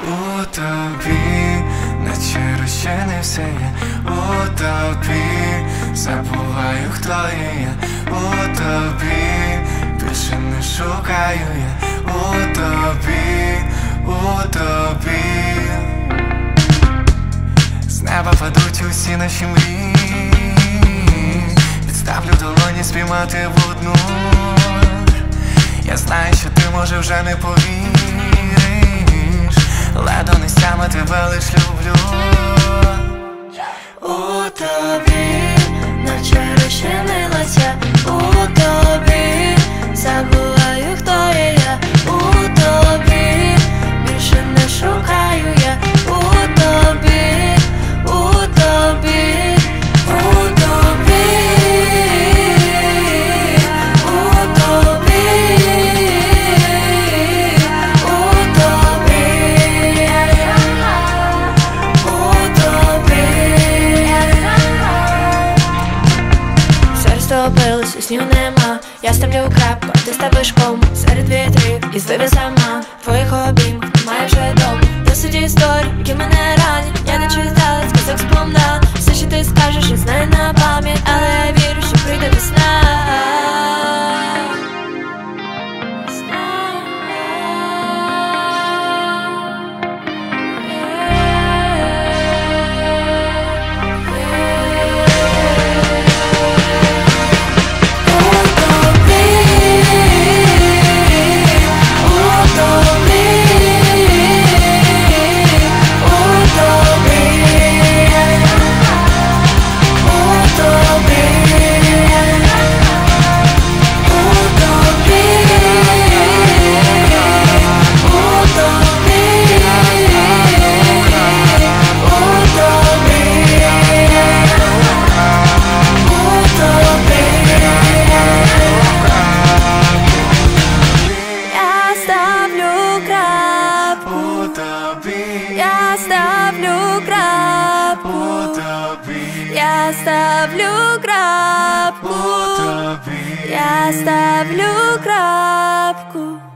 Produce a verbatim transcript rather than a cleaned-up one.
у тобі, наче розчинився я у тобі, забуваю, хто є я у тобі, більше не шукаю я у тобі, у тобі. З неба падуть усі наші мрії, підставлю долоні спіймати в одну. Я знаю, що ти, може, вже не повіриш, але донестями тебе лиш люблю. У тобі, наче розчинилася у тобі, забуваю, хто є я у тобі, більше не шукаю я у тобі, у тобі, у тобі, у тобі, у тобі, у тобі. Все розтопилось, снів нема. Я ставлю крапку, а ти ставиш кому серед вітрів і зливи сама. В твоїх обіймах немає вже дому. Досить історій, які мене ранять. Я не читала сказок сповна. Все, що ти скажеш, я знаю на пам'ять, але я вірю, що прийде весна. Я ставлю крапку, я ставлю крапку, я ставлю крапку.